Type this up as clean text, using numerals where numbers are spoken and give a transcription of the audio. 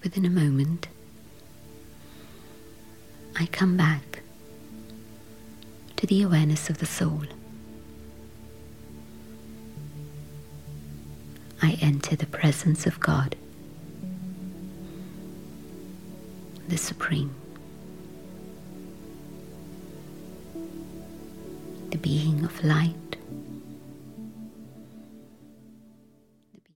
within a moment, I come back to the awareness of the soul. I enter the presence of God, the Supreme, the being of light